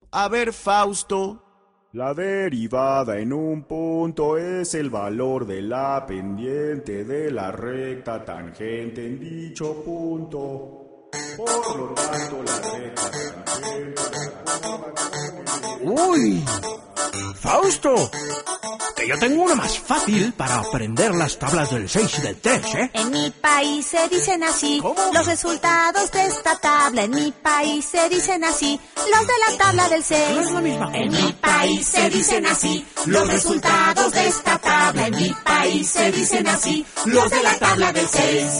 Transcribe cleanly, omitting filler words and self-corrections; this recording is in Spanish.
A ver, Fausto. La derivada en un punto es el valor de la pendiente de la recta tangente en dicho punto. Por lo tanto, la recta tangente... ¡Uy! ¡Fausto! Que yo tengo una más fácil para aprender las tablas del 6 y del 3, ¿eh? En mi país se dicen así. ¿Cómo? Los resultados de esta tabla. En mi país se dicen así. Los de la tabla del 6. No es la misma. En mi país se dicen así. Los resultados de esta tabla. En mi país se dicen así. Los de la tabla del 6.